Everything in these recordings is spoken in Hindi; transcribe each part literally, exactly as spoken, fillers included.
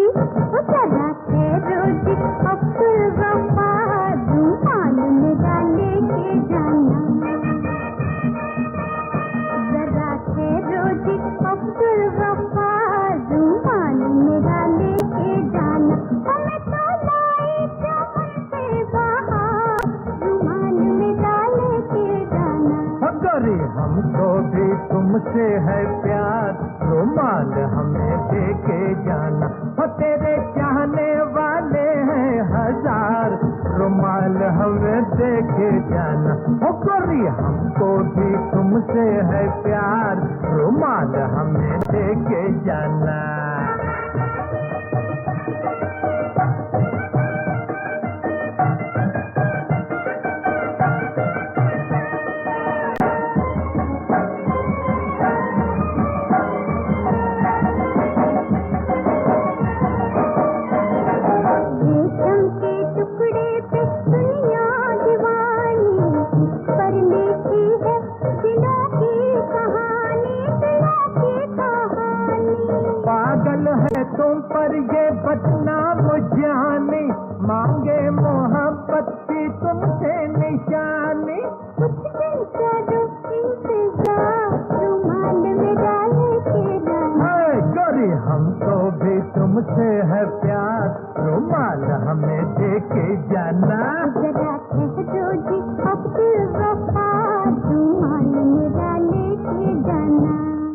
जी वो जरा ठहरो जी, अब्दुल गफ्फार रुमाल मेरा लेके जाना। जरा ठहरो जी, अब्दुल गफ्फार रुमाल मेरा लेके जाना। हमें तो लाई चमन से बाहर, रुमाल मेरा लेके जाना। अगर हमको भी तुमसे है प्यार, रुमाल हमें दे के जाना। हो तेरे चाहने वाले हैं हजार, रुमाल हमें दे के जाना। हो गोरी हमको भी तुमसे है प्यार, रुमाल हमें दे के जाना। पागल है तुम पर ये बदनाम जानी, मांगे मोहब्बत की तुमसे निशानी। कुछ दिन करो इंतजार, रुमाल मेरा लेके जाना। गोरी हमको भी तुमसे है प्यार, रुमाल हमें दे के जाना। जरा ठहरो जी, अब्दुल गफ्फार रुमाल मेरा लेके जाना।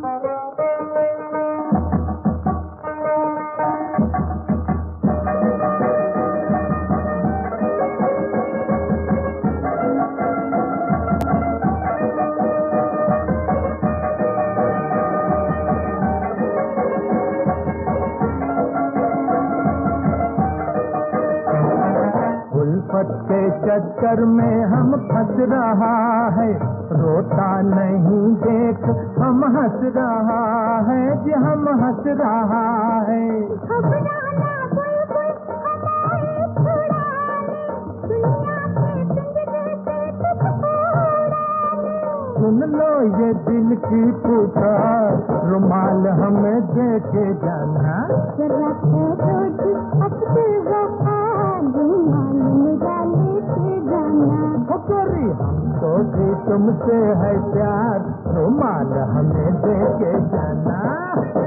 उल्फत के चक्कर में हम फंस रहा है, रोता नहीं देख हम हंस रहा है जी, हम हंस रहा है। घबराना बुलबुल हमारी छुड़ाने, दुनिया के पिंजरे से तुझको उड़ाने। सुन लो ये दिल की पुकार, रुमाल हमें दे के जाना। जरा ठहरो जी, अब्दुल गफ्फार रुमाल मेरा लेके जाना। गोरी हमको भी तुमसे है प्यार, रुमाल हमें दे के जाना।